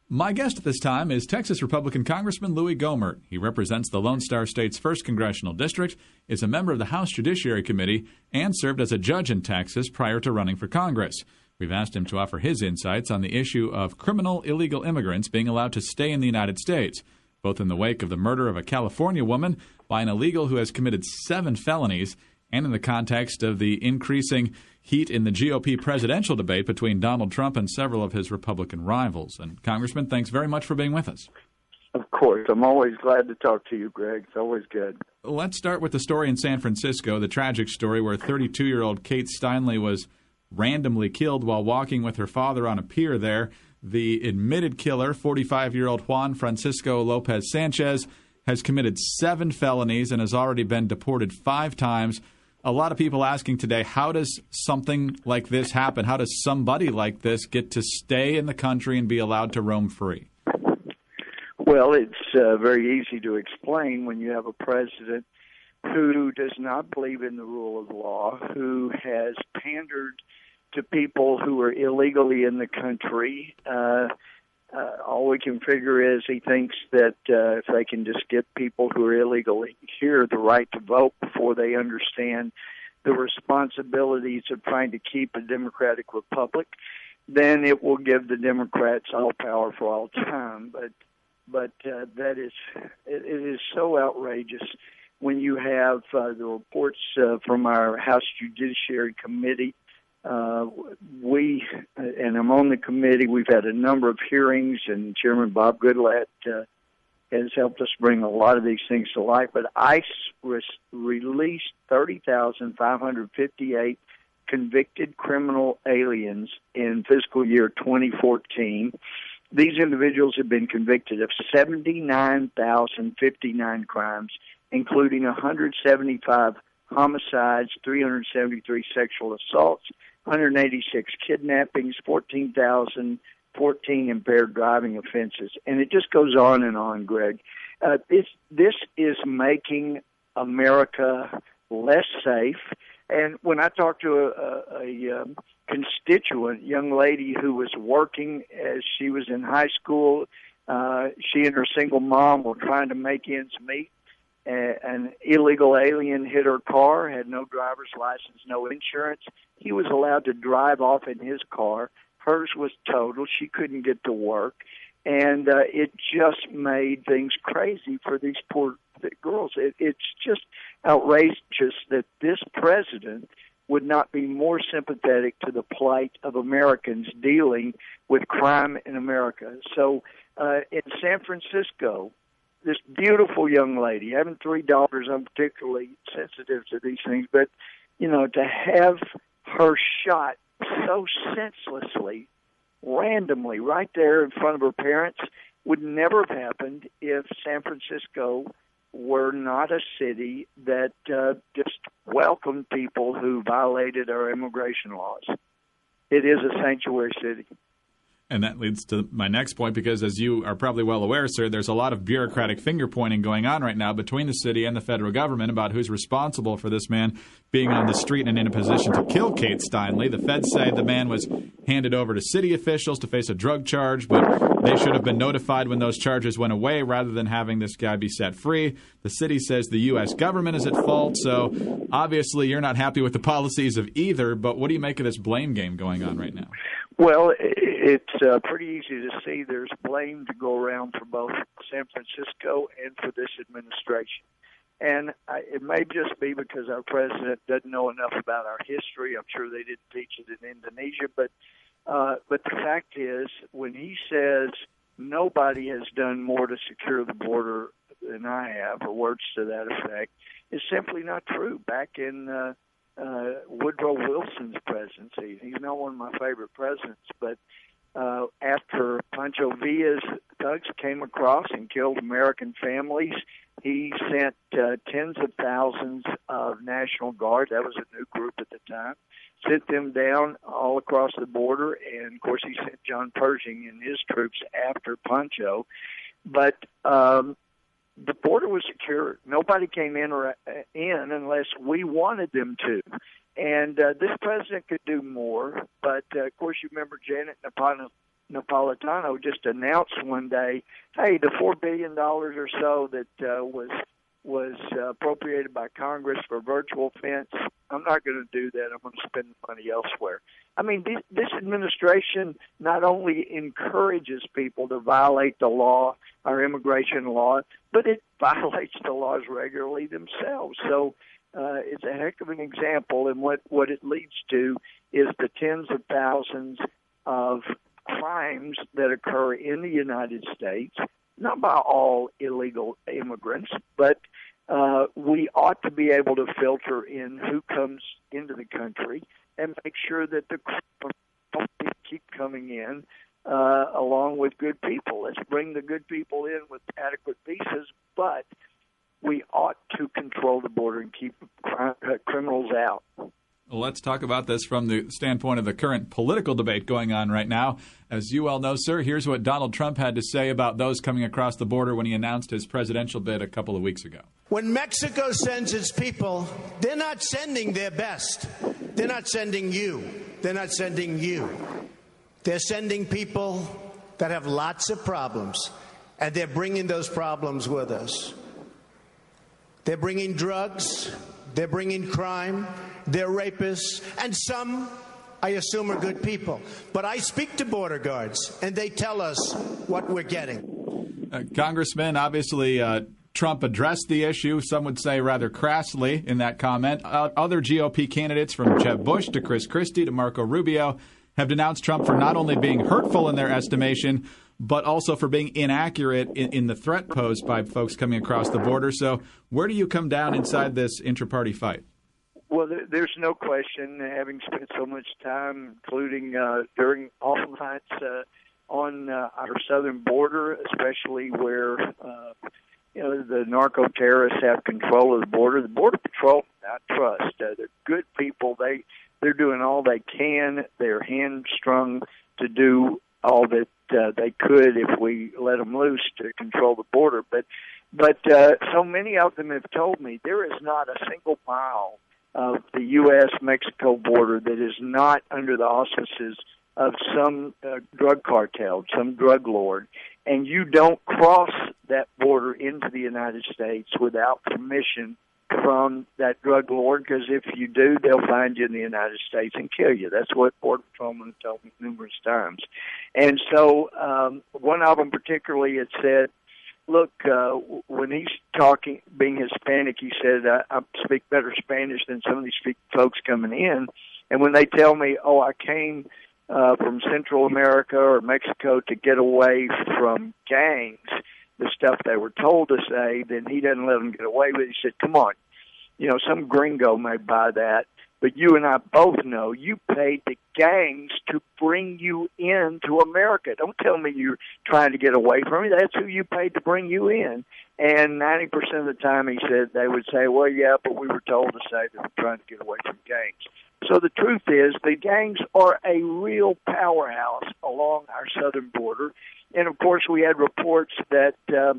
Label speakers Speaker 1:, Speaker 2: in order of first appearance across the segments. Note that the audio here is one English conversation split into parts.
Speaker 1: My guest at this time is Texas Republican Congressman Louis Gohmert. He represents the Lone Star State's 1st Congressional District, is a member of the House Judiciary Committee, and served as a judge in Texas prior to running for Congress. We've asked him to offer his insights on the issue of criminal illegal immigrants being allowed to stay in the United States, both in the wake of the murder of a California woman by an illegal who has committed 7 felonies, and in the context of the increasing heat in the GOP presidential debate between Donald Trump and several of his Republican rivals. And Congressman, thanks very much for being with us.
Speaker 2: Of course. I'm always glad to talk to you, Greg. It's always good.
Speaker 1: Let's start with the story in San Francisco, the tragic story where 32-year-old Kate Steinle was randomly killed while walking with her father on a pier there. The admitted killer, 45-year-old Juan Francisco Lopez Sanchez, has committed 7 felonies and has already been deported 5 times. A lot of people asking today, how does something like this happen? How does somebody like this get to stay in the country and be allowed to roam free?
Speaker 2: Well, it's very easy to explain when you have a president who does not believe in the rule of law, who has pandered to people who are illegally in the country. All we can figure is he thinks that if they can just get people who are illegally here the right to vote before they understand the responsibilities of trying to keep a democratic republic, then it will give the Democrats all power for all time. But it is so outrageous when you have the reports from our House Judiciary Committee. And I'm on the committee. We've had a number of hearings, and Chairman Bob Goodlatte has helped us bring a lot of these things to light. But ICE released 30,558 convicted criminal aliens in fiscal year 2014. These individuals have been convicted of 79,059 crimes, including 175 homicides, 373 sexual assaults, 186 kidnappings, 14,014 impaired driving offenses. And it just goes on, Greg. This is making America less safe. And when I talked to a constituent, young lady who was working as she was in high school, she and her single mom were trying to make ends meet. An illegal alien hit her car, had no driver's license, no insurance. He was allowed to drive off in his car. Hers was totaled. She couldn't get to work. And it just made things crazy for these poor girls. It's just outrageous that this president would not be more sympathetic to the plight of Americans dealing with crime in America. So in San Francisco, this beautiful young lady, having 3 daughters, I'm particularly sensitive to these things, but, to have her shot so senselessly, randomly, right there in front of her parents would never have happened if San Francisco were not a city that just welcomed people who violated our immigration laws. It is a sanctuary city.
Speaker 1: And that leads to my next point, because as you are probably well aware, sir, there's a lot of bureaucratic finger-pointing going on right now between the city and the federal government about who's responsible for this man being on the street and in a position to kill Kate Steinle. The feds say the man was handed over to city officials to face a drug charge, but they should have been notified when those charges went away rather than having this guy be set free. The city says the U.S. government is at fault, so obviously you're not happy with the policies of either, but what do you make of this blame game going on right now?
Speaker 2: Well, it's pretty easy to see there's blame to go around for both San Francisco and for this administration. And it may just be because our president doesn't know enough about our history. I'm sure they didn't teach it in Indonesia. But the fact is, when he says nobody has done more to secure the border than I have, or words to that effect, is simply not true. Back in Woodrow Wilson's presidency, he's not one of my favorite presidents, but after Pancho Villa's thugs came across and killed American families, he sent tens of thousands of National Guard. That was a new group at the time. Sent them down all across the border, and of course he sent John Pershing and his troops after Pancho. But the border was secure. Nobody came in unless we wanted them to. And this president could do more, but of course you remember Janet Napolitano just announced one day, hey, the $4 billion or so that was appropriated by Congress for virtual fence, I'm not going to do that. I'm going to spend the money elsewhere. I mean, this administration not only encourages people to violate the law, our immigration law, but it violates the laws regularly themselves. So it's a heck of an example, and what it leads to is the tens of thousands of crimes that occur in the United States, not by all illegal immigrants, but we ought to be able to filter in who comes into the country and make sure that the criminals keep coming in along with good people. Let's bring the good people in with adequate visas, but we ought to control the border and keep criminals out.
Speaker 1: Well, let's talk about this from the standpoint of the current political debate going on right now. As you well know, sir, here's what Donald Trump had to say about those coming across the border when he announced his presidential bid a couple of weeks ago.
Speaker 3: When Mexico sends its people, they're not sending their best. They're not sending you. They're not sending you. They're sending people that have lots of problems, and they're bringing those problems with us. They're bringing drugs. They're bringing crime. They're rapists. And some, I assume, are good people. But I speak to border guards, and they tell us what we're getting.
Speaker 1: Congressman, obviously, Trump addressed the issue, some would say rather crassly in that comment. Other GOP candidates, from Jeb Bush to Chris Christie to Marco Rubio, have denounced Trump for not only being hurtful in their estimation, but also for being inaccurate in the threat posed by folks coming across the border. So where do you come down inside this intra-party fight?
Speaker 2: Well, there's no question, having spent so much time, including during all nights on our southern border, especially where the narco terrorists have control of the border. The Border Patrol, I trust. They're good people. They're doing all they can. They're hamstrung to do all that they could if we let them loose to control the border. But so many of them have told me there is not a single mile of the U.S.-Mexico border that is not under the auspices of some drug cartel, some drug lord. And you don't cross that border into the United States without permission from that drug lord, because if you do, they'll find you in the United States and kill you. That's what Border Patrolmen have told me numerous times. And so one of them particularly had said, look, when he's talking, being Hispanic, he said, I speak better Spanish than some of these folks coming in. And when they tell me, oh, I came from Central America or Mexico to get away from gangs, the stuff they were told to say, then he doesn't let them get away with it. He said, come on, some gringo may buy that, but you and I both know you paid the gangs to bring you into America. Don't tell me you're trying to get away from me. That's who you paid to bring you in. And 90% of the time, he said, they would say, well, yeah, but we were told to say that we're trying to get away from gangs. So the truth is the gangs are a real powerhouse along our southern border. And, of course, we had reports that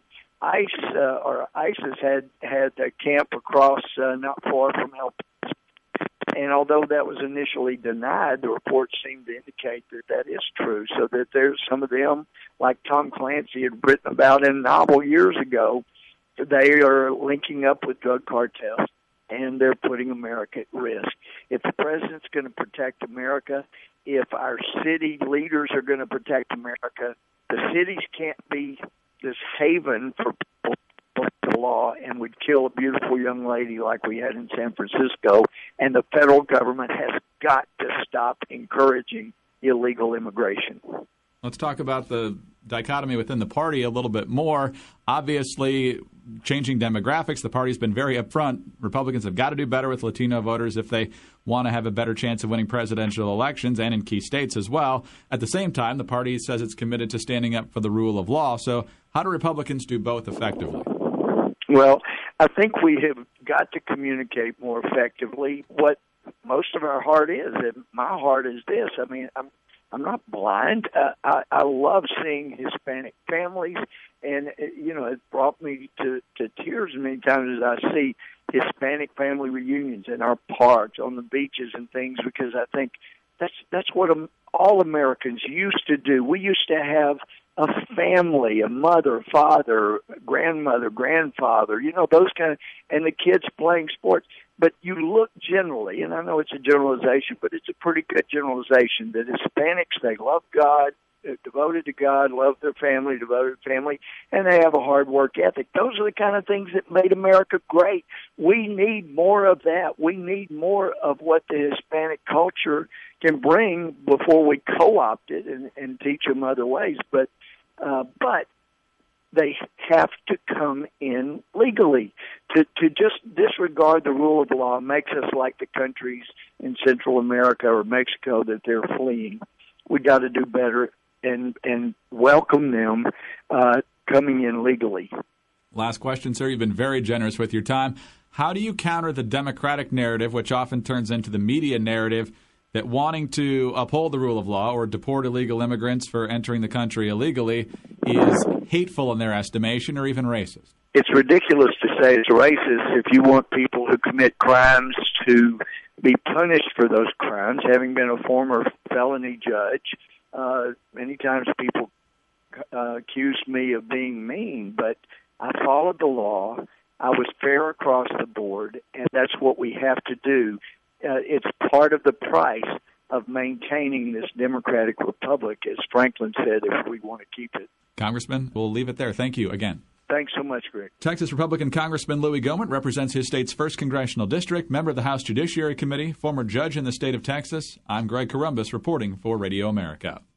Speaker 2: ISIS had a camp across not far from El Paso. And although that was initially denied, the reports seem to indicate that is true, so that there's some of them, like Tom Clancy had written about in a novel years ago, they are linking up with drug cartels, and they're putting America at risk. If the president's going to protect America, if our city leaders are going to protect America, the cities can't be this haven for people who break the law and would kill a beautiful young lady like we had in San Francisco. And the federal government has got to stop encouraging illegal immigration.
Speaker 1: Let's talk about the dichotomy within the party a little bit more. Obviously, changing demographics, the party's been very upfront. Republicans have got to do better with Latino voters if they want to have a better chance of winning presidential elections and in key states as well. At the same time, the party says it's committed to standing up for the rule of law. So how do Republicans do both effectively?
Speaker 2: Well, I think we have got to communicate more effectively what most of our heart is. And my heart is this. I mean, I'm not blind. I love seeing Hispanic families, and it brought me to tears many times as I see Hispanic family reunions in our parks, on the beaches and things, because I think That's what all Americans used to do. We used to have a family, a mother, father, grandmother, grandfather, those kind of, and the kids playing sports. But you look generally, and I know it's a generalization, but it's a pretty good generalization, that Hispanics, they love God, devoted to God, love their family, devoted to family, and they have a hard work ethic. Those are the kind of things that made America great. We need more of that. We need more of what the Hispanic culture can bring before we co-opt it and teach them other ways. But they have to come in legally. To just disregard the rule of law makes us like the countries in Central America or Mexico that they're fleeing. We got to do better and welcome them coming in legally.
Speaker 1: Last question, sir. You've been very generous with your time. How do you counter the Democratic narrative, which often turns into the media narrative, that wanting to uphold the rule of law or deport illegal immigrants for entering the country illegally is hateful in their estimation or even racist?
Speaker 2: It's ridiculous to say it's racist if you want people who commit crimes to be punished for those crimes. Having been a former felony judge, many times people accuse me of being mean, but I followed the law. I was fair across the board, and that's what we have to do. It's part of the price of maintaining this democratic republic, as Franklin said, if we want to keep it.
Speaker 1: Congressman, we'll leave it there. Thank you again.
Speaker 2: Thanks so much, Greg.
Speaker 1: Texas Republican Congressman Louis Gohmert represents his state's 1st Congressional District, member of the House Judiciary Committee, former judge in the state of Texas. I'm Greg Corombos reporting for Radio America.